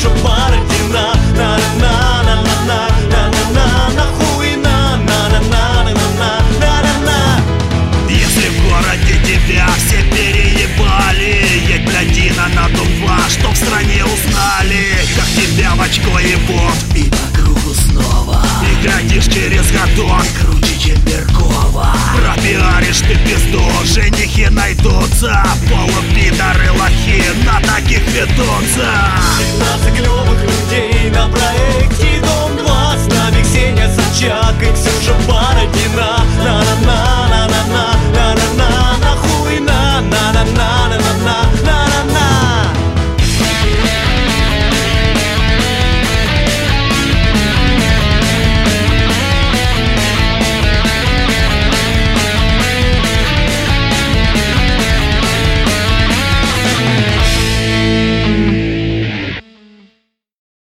Ксюша Бородина. На-на-на-на-на-на-на-на-на, нахуй на-на-на-на-на-на-на-на. Если в городе тебя все переебали, едь, блядина, на Дом-2, чтоб в стране узнали, как тебя в очко ебут И по кругу снова. И глядишь через годок Круче, чем Беркова. пропиаришь ты пизду, женихи найдутся, полупидоры лохи на таких ведутся. 15 клёвых людей на проекте Дом-2. С нами Ксения Собчак и Ксюша Бородина.